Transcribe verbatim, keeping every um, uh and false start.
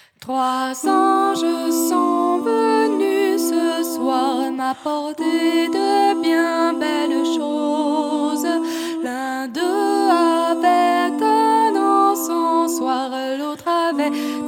Trois anges sont venus ce soir m'apporter de bien belles choses. L'un d'eux avait un encensoir, l'autre avait